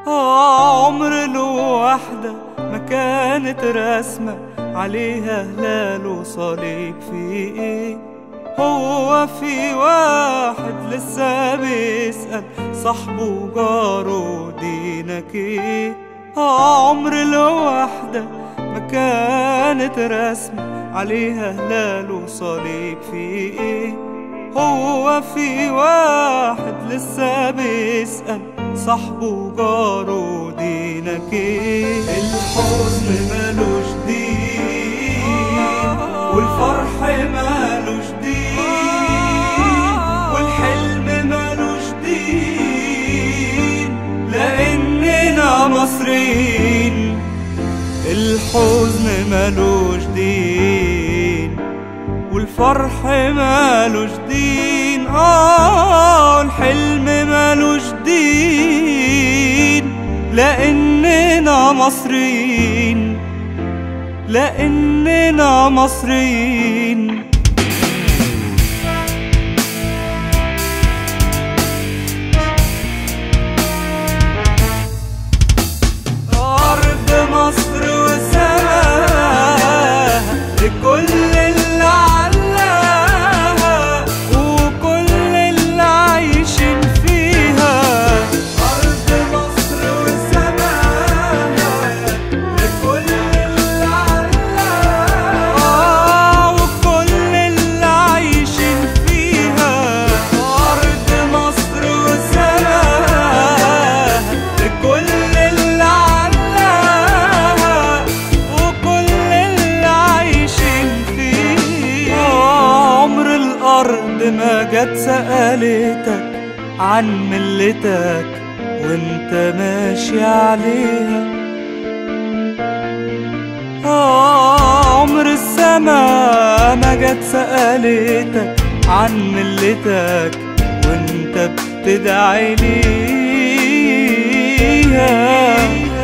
عمر الوحدة ما كانت رسمة عليها هلال وصليب في ايه. هو في واحد لسه بيسأل صاحبه وجاره دينك ايه. عمر الوحدة ما كانت رسمة عليها هلال وصليب في ايه. هو في واحد لسه بيسأل صاحبه وجاره دينك ايه. الحزن مالوش دين والفرح مالوش دين والحلم مالوش دين لأننا مصريين. الحزن مالوش دين والفرح مالوش دين الحلم مالوش دين لأننا مصريين، لأننا مصريين. أرض مصر وسماها لكل اللي علاها وكل اللي عايشين فيها. أرض مصر وسماها لكل اللي علاها وكل اللي عايشين فيها. أرض مصر وسماها لكل اللي علاها وكل اللي عايشين فيها. عمر الأرض ما جت سألتك عن ملتك وانت ماشي عليها. عمر السما ما جت سألتك عن ملتك وانت بتدعي ليها.